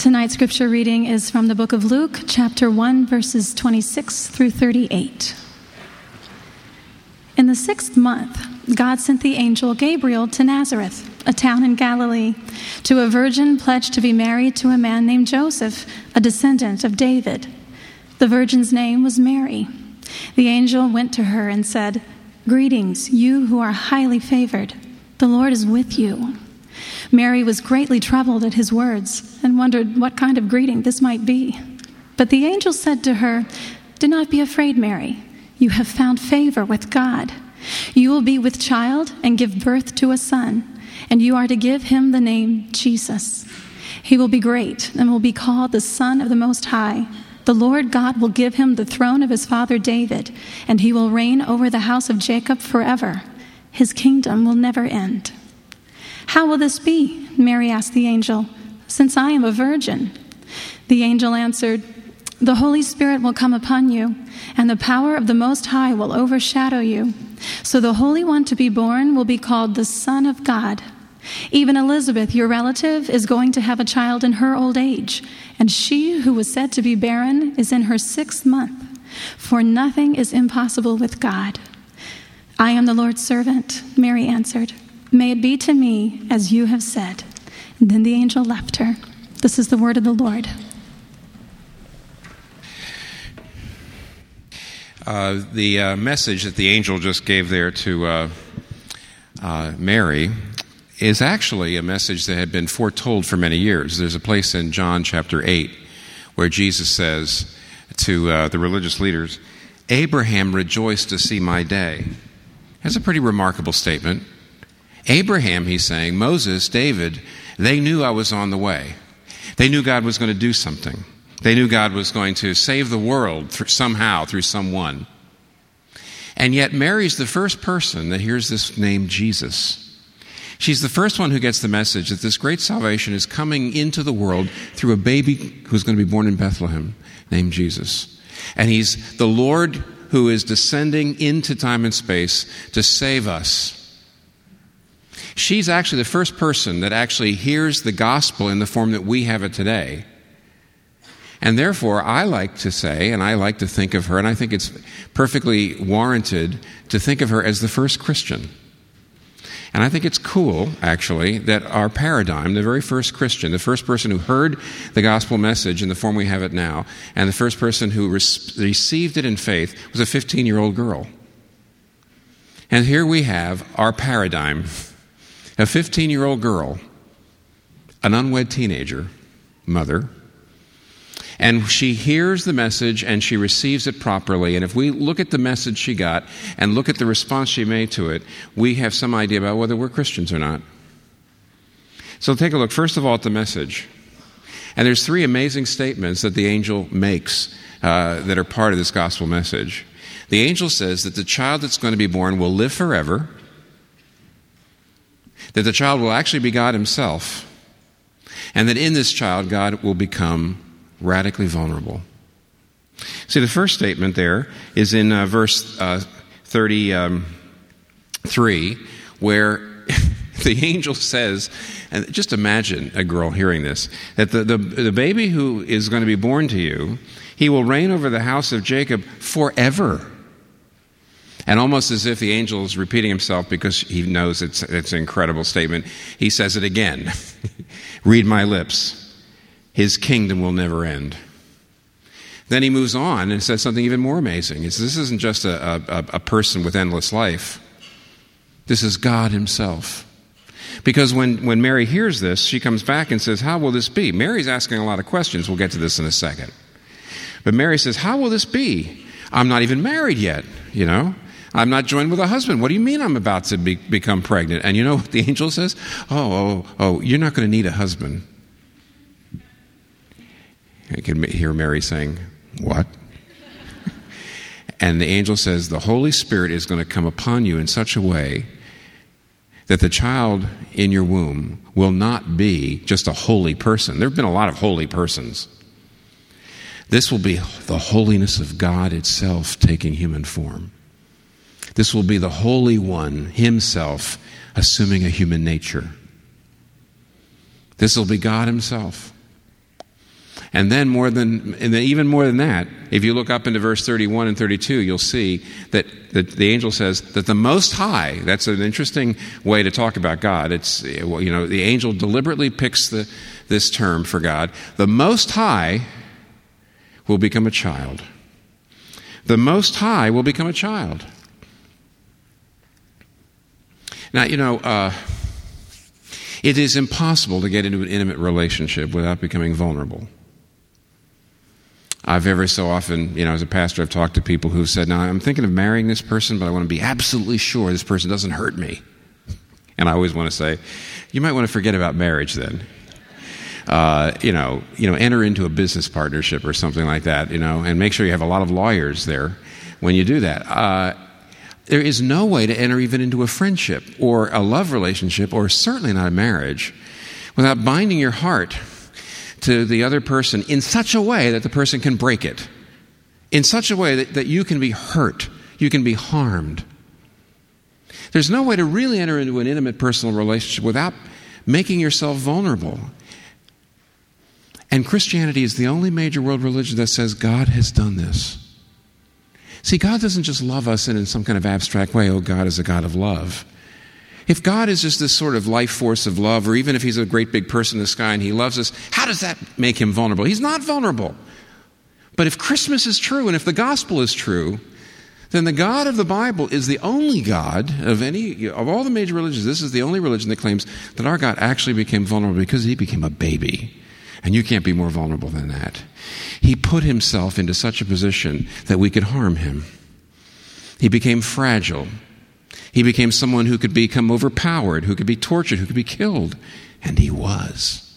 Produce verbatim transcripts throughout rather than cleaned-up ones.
Tonight's scripture reading is from the book of Luke, chapter one, verses twenty-six through thirty-eight. In the sixth month, God sent the angel Gabriel to Nazareth, a town in Galilee, to a virgin pledged to be married to a man named Joseph, a descendant of David. The virgin's name was Mary. The angel went to her and said, "Greetings, you who are highly favored. The Lord is with you." Mary was greatly troubled at his words and wondered what kind of greeting this might be. But the angel said to her, "Do not be afraid, Mary. You have found favor with God. You will be with child and give birth to a son, and you are to give him the name Jesus. He will be great and will be called the Son of the Most High. The Lord God will give him the throne of his father David, and he will reign over the house of Jacob forever. His kingdom will never end." "How will this be?" Mary asked the angel, "since I am a virgin?" The angel answered, "The Holy Spirit will come upon you, and the power of the Most High will overshadow you. So the Holy One to be born will be called the Son of God. Even Elizabeth, your relative, is going to have a child in her old age, and she who was said to be barren is in her sixth month, for nothing is impossible with God." "I am the Lord's servant," Mary answered. "May it be to me as you have said." And then the angel left her. This is the word of the Lord. Uh, the uh, message that the angel just gave there to uh, uh, Mary is actually a message that had been foretold for many years. There's a place in John chapter eight where Jesus says to uh, the religious leaders, "Abraham rejoiced to see my day." That's a pretty remarkable statement. Abraham, he's saying, Moses, David, they knew I was on the way. They knew God was going to do something. They knew God was going to save the world through, somehow through someone. And yet Mary's the first person that hears this name Jesus. She's the first one who gets the message that this great salvation is coming into the world through a baby who's going to be born in Bethlehem named Jesus. And he's the Lord who is descending into time and space to save us. She's actually the first person that actually hears the gospel in the form that we have it today. And therefore, I like to say, and I like to think of her, and I think it's perfectly warranted to think of her as the first Christian. And I think it's cool, actually, that our paradigm, the very first Christian, the first person who heard the gospel message in the form we have it now, and the first person who res- received it in faith was a fifteen-year-old girl. And here we have our paradigm. A fifteen-year-old girl, an unwed teenager, mother, and she hears the message and she receives it properly. And if we look at the message she got and look at the response she made to it, we have some idea about whether we're Christians or not. So take a look, first of all, at the message. And there's three amazing statements that the angel makes uh, that are part of this gospel message. The angel says that the child that's going to be born will live forever, that the child will actually be God himself, and that in this child, God will become radically vulnerable. See, the first statement there is in uh, verse uh, thirty-three, where the angel says, and just imagine a girl hearing this, that the, the, the baby who is going to be born to you, he will reign over the house of Jacob forever. And almost as if the angel is repeating himself because he knows it's, it's an incredible statement, he says it again. "Read my lips. His kingdom will never end." Then he moves on and says something even more amazing. It's, this isn't just a, a, a person with endless life. This is God himself. Because when, when Mary hears this, she comes back and says, "How will this be?" Mary's asking a lot of questions. We'll get to this in a second. But Mary says, "How will this be? I'm not even married yet, you know. I'm not joined with a husband. What do you mean I'm about to be, become pregnant?" And you know what the angel says? Oh, oh, oh, you're not going to need a husband. I can hear Mary saying, "What?" And the angel says, the Holy Spirit is going to come upon you in such a way that the child in your womb will not be just a holy person. There have been a lot of holy persons. This will be the holiness of God itself taking human form. This will be the Holy One himself assuming a human nature. This will be God himself. And then more than, and then even more than that, if you look up into verse thirty-one and thirty-two, you'll see that, that the angel says that the Most High, that's an interesting way to talk about God. It's, you know, the angel deliberately picks the, this term for God. The Most High will become a child. The Most High will become a child. Now, you know, uh, it is impossible to get into an intimate relationship without becoming vulnerable. I've ever so often, you know, as a pastor, I've talked to people who've said, now, I'm thinking of marrying this person, but I want to be absolutely sure this person doesn't hurt me. And I always want to say, you might want to forget about marriage then. Uh, you know, you know, enter into a business partnership or something like that, you know, and make sure you have a lot of lawyers there when you do that. Uh, there is no way to enter even into a friendship or a love relationship, or certainly not a marriage, without binding your heart to the other person in such a way that the person can break it, in such a way that, that you can be hurt, you can be harmed. There's no way to really enter into an intimate personal relationship without making yourself vulnerable. And Christianity is the only major world religion that says God has done this. See, God doesn't just love us in, in some kind of abstract way, oh, God is a God of love. If God is just this sort of life force of love, or even if he's a great big person in the sky and he loves us, how does that make him vulnerable? He's not vulnerable. But if Christmas is true, and if the gospel is true, then the God of the Bible is the only God of any, of all the major religions. This is the only religion that claims that our God actually became vulnerable because he became a baby. And you can't be more vulnerable than that. He put himself into such a position that we could harm him. He became fragile. He became someone who could become overpowered, who could be tortured, who could be killed. And he was.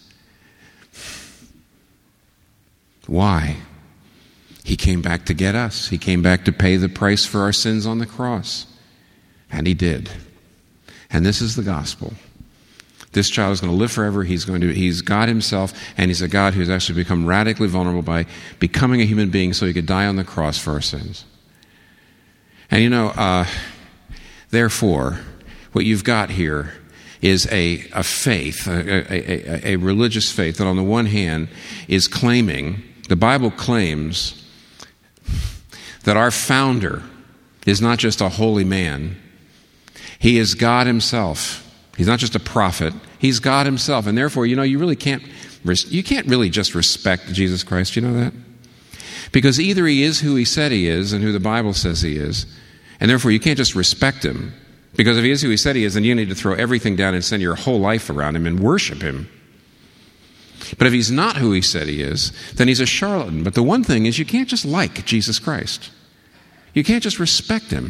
Why? He came back to get us. He came back to pay the price for our sins on the cross. And he did. And this is the gospel. This child is going to live forever. He's going to, he's God himself, and he's a God who's actually become radically vulnerable by becoming a human being so he could die on the cross for our sins. And you know, uh, therefore, what you've got here is a, a faith, a, a, a religious faith that on the one hand is claiming, the Bible claims that our founder is not just a holy man, he is God himself. He's not just a prophet. He's God himself. And therefore, you know, you really can't, you can't really just respect Jesus Christ. You know that? Because either he is who he said he is and who the Bible says he is, and therefore you can't just respect him. Because if he is who he said he is, then you need to throw everything down and send your whole life around him and worship him. But if he's not who he said he is, then he's a charlatan. But the one thing is, you can't just like Jesus Christ. You can't just respect him.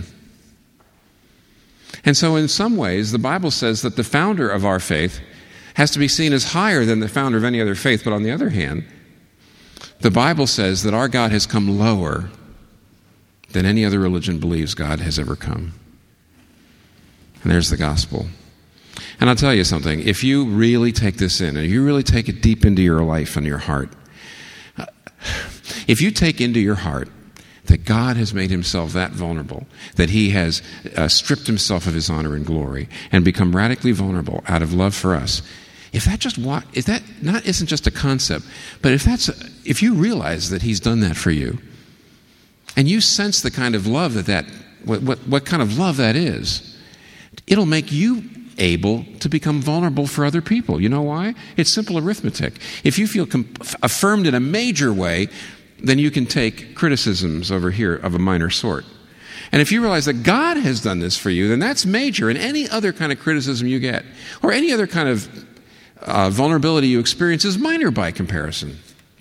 And so in some ways, the Bible says that the founder of our faith has to be seen as higher than the founder of any other faith. But on the other hand, the Bible says that our God has come lower than any other religion believes God has ever come. And there's the gospel. And I'll tell you something. If you really take this in, and you really take it deep into your life and your heart, if you take into your heart that God has made himself that vulnerable, that he has uh, stripped himself of his honor and glory and become radically vulnerable out of love for us, if that just wa- if that not isn't just a concept, but if that's a, if you realize that he's done that for you, and you sense the kind of love that that what, what what kind of love that is, it'll make you able to become vulnerable for other people. You know why? It's simple arithmetic. If you feel com- affirmed in a major way, then you can take criticisms over here of a minor sort. And if you realize that God has done this for you, then that's major. And any other kind of criticism you get, or any other kind of uh, vulnerability you experience, is minor by comparison.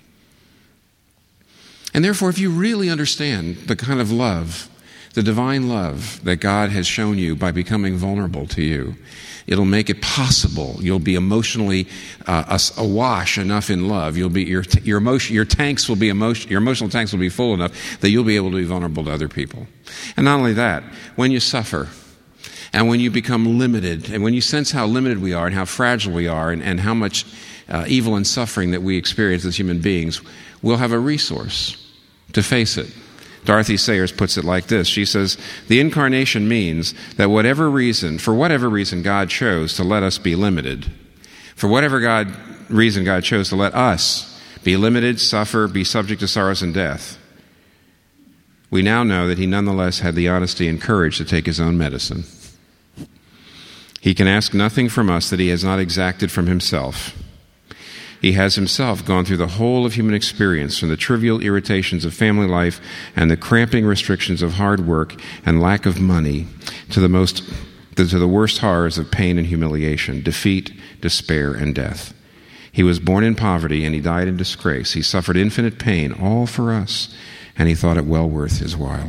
And therefore, if you really understand the kind of love, the divine love that God has shown you by becoming vulnerable to you, it'll make it possible. You'll be emotionally uh, awash enough in love. You'll be your your emotion your tanks will be emotion your emotional tanks will be full enough that you'll be able to be vulnerable to other people. And not only that, when you suffer, and when you become limited, and when you sense how limited we are and how fragile we are, and, and how much uh, evil and suffering that we experience as human beings, we'll have a resource to face it. Dorothy Sayers puts it like this. She says, the incarnation means that whatever reason, for whatever reason God chose to let us be limited, for whatever God reason God chose to let us be limited, suffer, be subject to sorrows and death, we now know that he nonetheless had the honesty and courage to take his own medicine. He can ask nothing from us that he has not exacted from himself. He has himself gone through the whole of human experience, from the trivial irritations of family life and the cramping restrictions of hard work and lack of money, to the most, to the worst horrors of pain and humiliation, defeat, despair, and death. He was born in poverty and he died in disgrace. He suffered infinite pain, all for us, and he thought it well worth his while.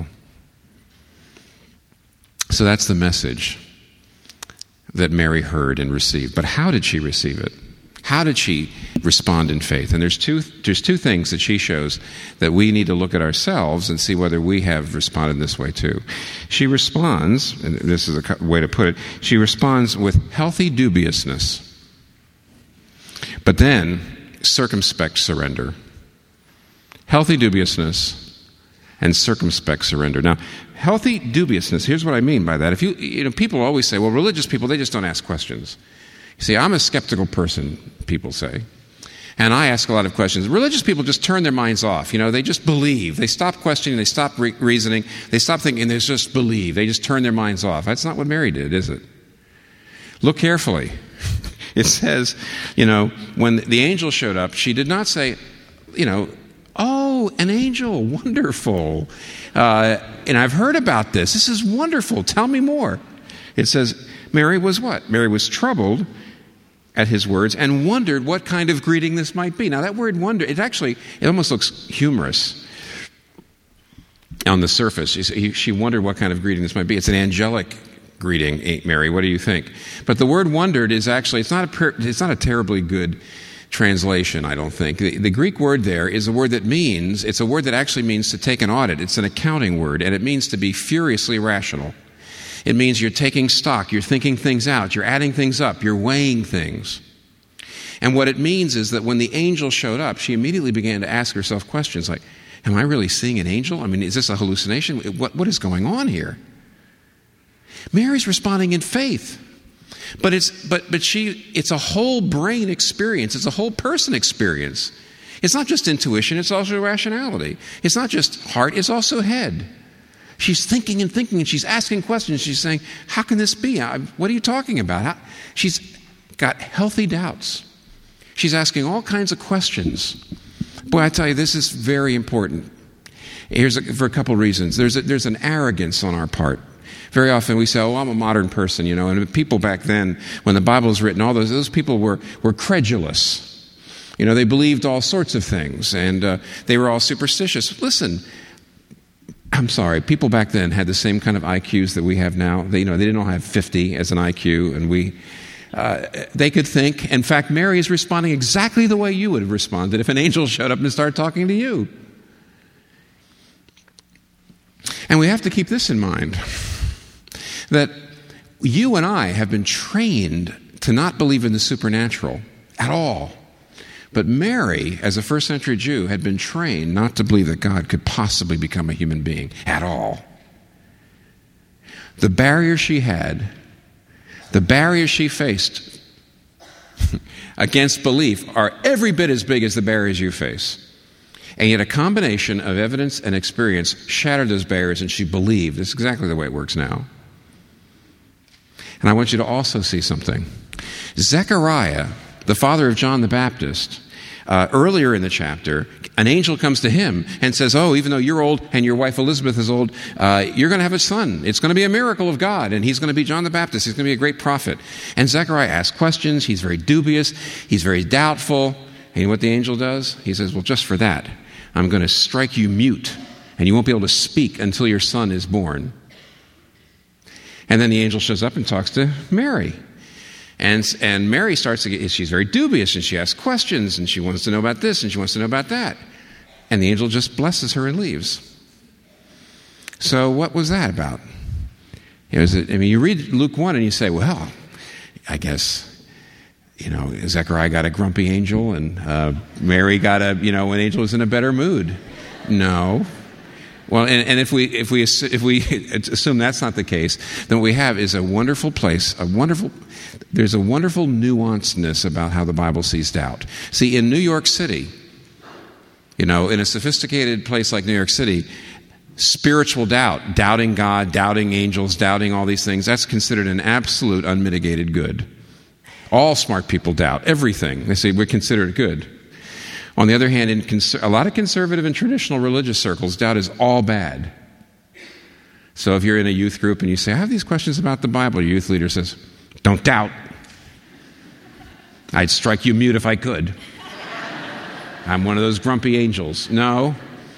So that's the message that Mary heard and received. But how did she receive it? How did she respond in faith? And there's two there's two things that she shows that we need to look at ourselves and see whether we have responded this way too. She responds, and this is a way to put it, she responds with healthy dubiousness, but then circumspect surrender. Healthy dubiousness and circumspect surrender. Now, healthy dubiousness, here's what I mean by that. If you, you know, people always say, well, religious people, they just don't ask questions. You see, I'm a skeptical person, people say, and I ask a lot of questions. Religious people just turn their minds off. You know, they just believe. They stop questioning. They stop re- reasoning. They stop thinking. They just believe. They just turn their minds off. That's not what Mary did, is it? Look carefully. It says, you know, when the angel showed up, she did not say, you know, oh, an angel, wonderful. Uh, and I've heard about this. This is wonderful. Tell me more. It says, Mary was what? Mary was troubled at his words and wondered what kind of greeting this might be. Now, that word wonder, it actually, it almost looks humorous on the surface. She wondered what kind of greeting this might be. It's an angelic greeting, Mary. What do you think? But the word wondered is actually, it's not a, it's not a terribly good translation, I don't think. The, the Greek word there is a word that means, it's a word that actually means to take an audit. It's an accounting word, and it means to be furiously rational. It means you're taking stock, you're thinking things out, you're adding things up, you're weighing things. And what it means is that when the angel showed up, she immediately began to ask herself questions like, am I really seeing an angel? I mean, is this a hallucination? What, what is going on here? Mary's responding in faith. But it's but but she it's a whole brain experience. It's a whole person experience. It's not just intuition, it's also rationality. It's not just heart, it's also head. She's thinking and thinking, and she's asking questions. She's saying, how can this be? I, what are you talking about? How? She's got healthy doubts. She's asking all kinds of questions. Boy, I tell you, this is very important. Here's a, for a couple reasons. There's a, there's an arrogance on our part. Very often we say, oh, I'm a modern person, you know, and people back then, when the Bible was written, all those, those people were, were credulous. You know, they believed all sorts of things, and uh, they were all superstitious. Listen, I'm sorry, people back then had the same kind of I Qs that we have now. They, you know, they didn't all have fifty as an I Q, and we, uh, they could think. In fact, Mary is responding exactly the way you would have responded if an angel showed up and started talking to you. And we have to keep this in mind, that you and I have been trained to not believe in the supernatural at all. But Mary, as a first century Jew, had been trained not to believe that God could possibly become a human being at all. The barriers she had, the barriers she faced against belief are every bit as big as the barriers you face. And yet a combination of evidence and experience shattered those barriers, and she believed. This is exactly the way it works now. And I want you to also see something. Zechariah, the father of John the Baptist, uh, earlier in the chapter, an angel comes to him and says, oh, even though you're old and your wife Elizabeth is old, uh, you're going to have a son. It's going to be a miracle of God, and he's going to be John the Baptist. He's going to be a great prophet. And Zechariah asks questions. He's very dubious. He's very doubtful. And you know what the angel does? He says, well, just for that, I'm going to strike you mute, and you won't be able to speak until your son is born. And then the angel shows up and talks to Mary. And, and Mary starts to get, she's very dubious, and she asks questions, and she wants to know about this, and she wants to know about that. And the angel just blesses her and leaves. So what was that about? It was, I mean, you read Luke one and you say, well, I guess, you know, Zechariah got a grumpy angel, and uh, Mary got a, you know, an angel was in a better mood. No. Well, and, and if we if we if we assume that's not the case, then what we have is a wonderful place, a wonderful. There's a wonderful nuanceness about how the Bible sees doubt. See, in New York City, You know, in a sophisticated place like New York City, spiritual doubt, doubting God, doubting angels, doubting all these things, that's considered an absolute unmitigated good. All smart people doubt everything. They say we consider it good. On the other hand, in cons- a lot of conservative and traditional religious circles, doubt is all bad. So if you're in a youth group and you say, I have these questions about the Bible, your youth leader says, don't doubt. I'd strike you mute if I could. I'm one of those grumpy angels. No.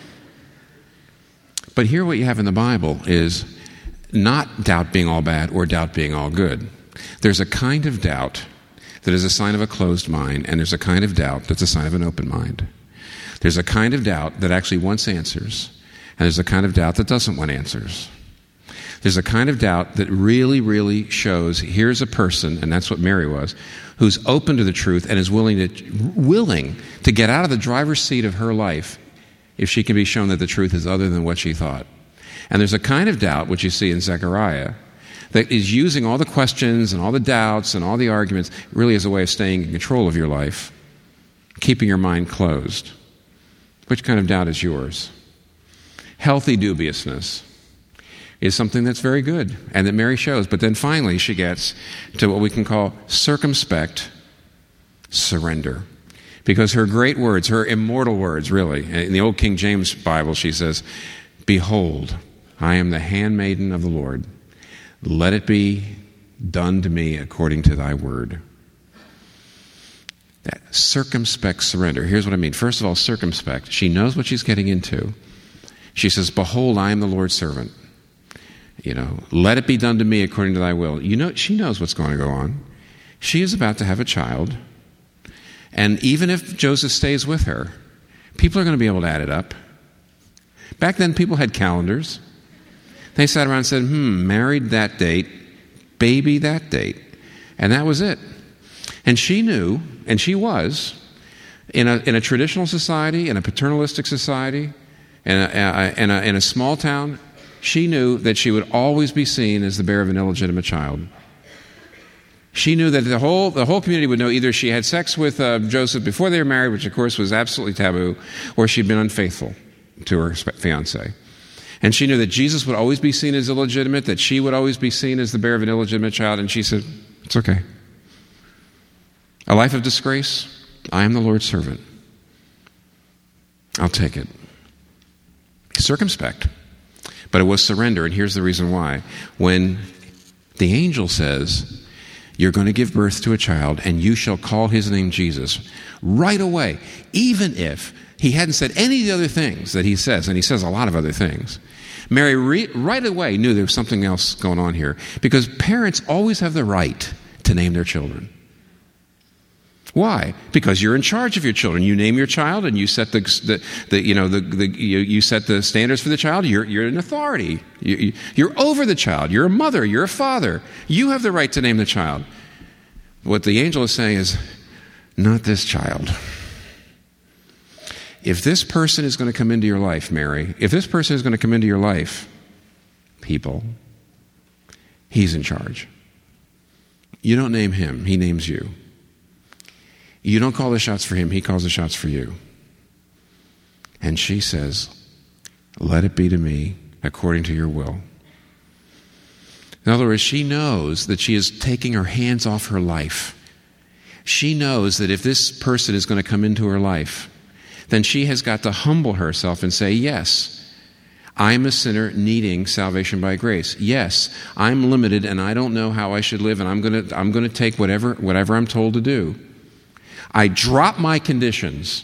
But here what you have in the Bible is not doubt being all bad or doubt being all good. There's a kind of doubt that is a sign of a closed mind, and there's a kind of doubt that's a sign of an open mind. There's a kind of doubt that actually wants answers, and there's a kind of doubt that doesn't want answers. There's a kind of doubt that really, really shows here's a person, and that's what Mary was, who's open to the truth and is willing to willing to get out of the driver's seat of her life if she can be shown that the truth is other than what she thought. And there's a kind of doubt, which you see in Zechariah, that is using all the questions and all the doubts and all the arguments really as a way of staying in control of your life, keeping your mind closed. Which kind of doubt is yours? Healthy dubiousness is something that's very good and that Mary shows. But then finally she gets to what we can call circumspect surrender. Because her great words, her immortal words really, in the old King James Bible she says, behold, I am the handmaiden of the Lord. Let it be done to me according to thy word. That circumspect surrender. Here's what I mean. First of all, circumspect. She knows what she's getting into. She says, behold, I am the Lord's servant. You know, let it be done to me according to thy will. You know, she knows what's going to go on. She is about to have a child. And even if Joseph stays with her, people are going to be able to add it up. Back then, people had calendars. They sat around and said, hmm, married that date, baby that date. And that was it. And she knew, and she was, in a, in a traditional society, in a paternalistic society, in a, a, in, a, in a small town, she knew that she would always be seen as the bearer of an illegitimate child. She knew that the whole the whole community would know either she had sex with uh, Joseph before they were married, which of course was absolutely taboo, or she'd been unfaithful to her fiancé. And she knew that Jesus would always be seen as illegitimate, that she would always be seen as the bearer of an illegitimate child, and she said, it's okay. A life of disgrace, I am the Lord's servant. I'll take it. Circumspect. But it was surrender, and here's the reason why. When the angel says, you're going to give birth to a child, and you shall call his name Jesus, right away, even if he hadn't said any of the other things that he says, and he says a lot of other things, Mary re- right away knew there was something else going on here, because parents always have the right to name their children. Why? Because you're in charge of your children. You name your child, and you set the, the, the you know the, the you, you set the standards for the child. You're you're an authority. You, you're over the child. You're a mother. You're a father. You have the right to name the child. What the angel is saying is, not this child. If this person is going to come into your life, Mary, if this person is going to come into your life, people, he's in charge. You don't name him. He names you. You don't call the shots for him, he calls the shots for you. And she says, let it be to me according to your will. In other words, she knows that she is taking her hands off her life. She knows that if this person is going to come into her life, then she has got to humble herself and say, yes, I'm a sinner needing salvation by grace. Yes, I'm limited and I don't know how I should live, and I'm going to I'm going to take whatever whatever I'm told to do. I drop my conditions.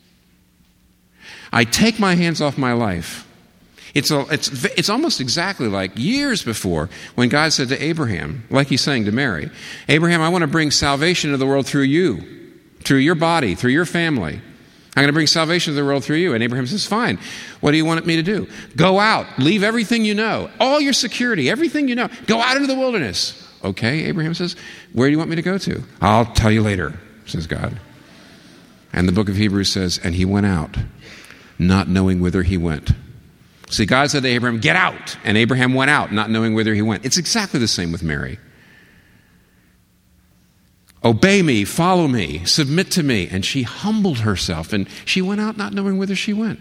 I take my hands off my life. It's, a, it's, it's almost exactly like years before when God said to Abraham, like he's saying to Mary, Abraham, I want to bring salvation to the world through you, through your body, through your family. I'm going to bring salvation to the world through you. And Abraham says, fine. What do you want me to do? Go out. Leave everything you know. All your security, everything you know. Go out into the wilderness. Okay, Abraham says, where do you want me to go to? I'll tell you later, says God. And the book of Hebrews says, and he went out, not knowing whither he went. See, God said to Abraham, get out. And Abraham went out, not knowing whither he went. It's exactly the same with Mary. Obey me, follow me, submit to me. And she humbled herself, and she went out not knowing whither she went.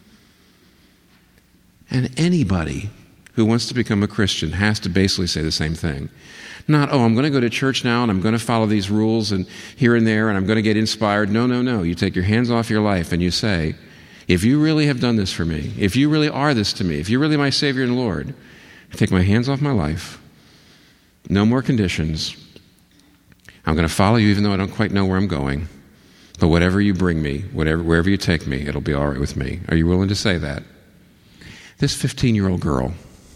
And anybody who wants to become a Christian has to basically say the same thing. Not, oh, I'm going to go to church now and I'm going to follow these rules and here and there and I'm going to get inspired. No, no, no. You take your hands off your life and you say, if you really have done this for me, if you really are this to me, if you're really my Savior and Lord, I take my hands off my life. No more conditions. I'm going to follow you even though I don't quite know where I'm going. But whatever you bring me, whatever, wherever you take me, it'll be all right with me. Are you willing to say that? This fifteen-year-old girl,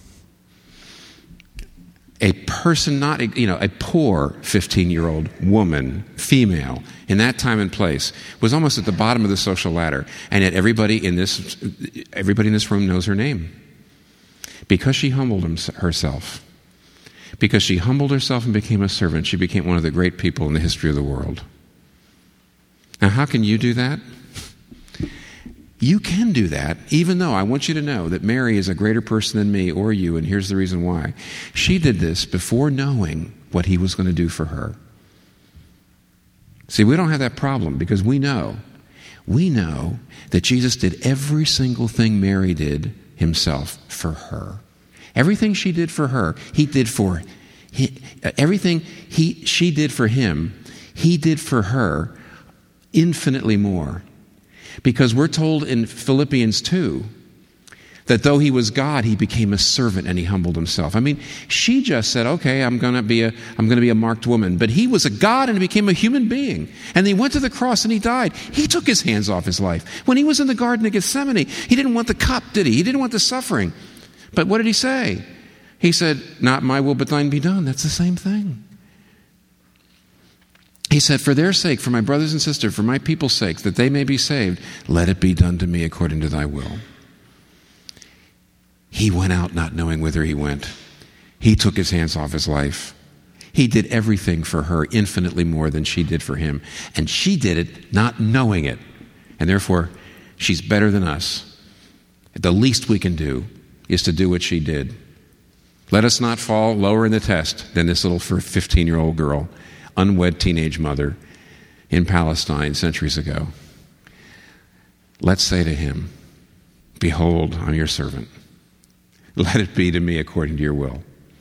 a person not, you know, a poor fifteen-year-old woman, female, in that time and place, was almost at the bottom of the social ladder. And yet everybody in this, everybody in this room knows her name. Because she humbled herself. Because she humbled herself and became a servant, she became one of the great people in the history of the world. Now, how can you do that? You can do that, even though I want you to know that Mary is a greater person than me or you, and here's the reason why. She did this before knowing what he was going to do for her. See, we don't have that problem because we know. We know that Jesus did every single thing Mary did himself for her. Everything she did for her, he did for he, everything he she did for him, he did for her infinitely more. Because we're told in Philippians two that though he was God, he became a servant and he humbled himself. I mean, she just said, "Okay, I'm going to be a I'm going to be a marked woman." But he was a God and he became a human being. And he went to the cross and he died. He took his hands off his life. When he was in the Garden of Gethsemane, he didn't want the cup, did he? He didn't want the suffering. But what did he say? He said, "Not my will, but thine be done." That's the same thing. He said, "For their sake, for my brothers and sisters, for my people's sake, that they may be saved, let it be done to me according to thy will." He went out not knowing whither he went. He took his hands off his life. He did everything for her infinitely more than she did for him. And she did it not knowing it. And therefore, she's better than us. The least we can do is to do what she did. Let us not fall lower in the test than this little fifteen-year-old girl, unwed teenage mother in Palestine centuries ago. Let's say to him, "Behold, I'm your servant. Let it be to me according to your will."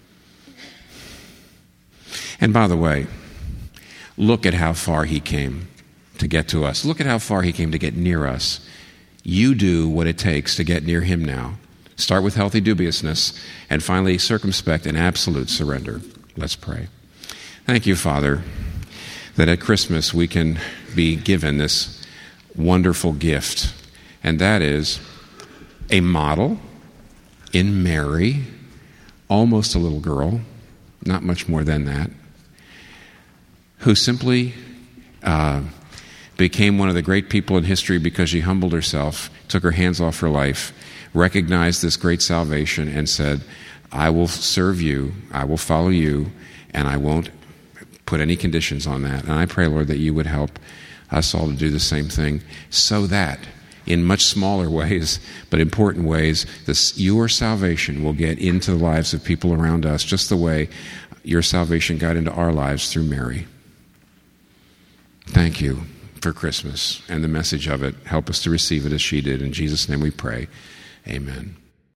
And by the way, look at how far he came to get to us. Look at how far he came to get near us. You do what it takes to get near him now. Start with healthy dubiousness, and finally circumspect and absolute surrender. Let's pray. Thank you, Father, that at Christmas we can be given this wonderful gift, and that is a model in Mary, almost a little girl, not much more than that, who simply uh, became one of the great people in history because she humbled herself, took her hands off her life, recognized this great salvation, and said, "I will serve you, I will follow you, and I won't put any conditions on that." And I pray, Lord, that you would help us all to do the same thing so that in much smaller ways, but important ways, this, your salvation will get into the lives of people around us just the way your salvation got into our lives through Mary. Thank you for Christmas and the message of it. Help us to receive it as she did. In Jesus' name we pray. Amen.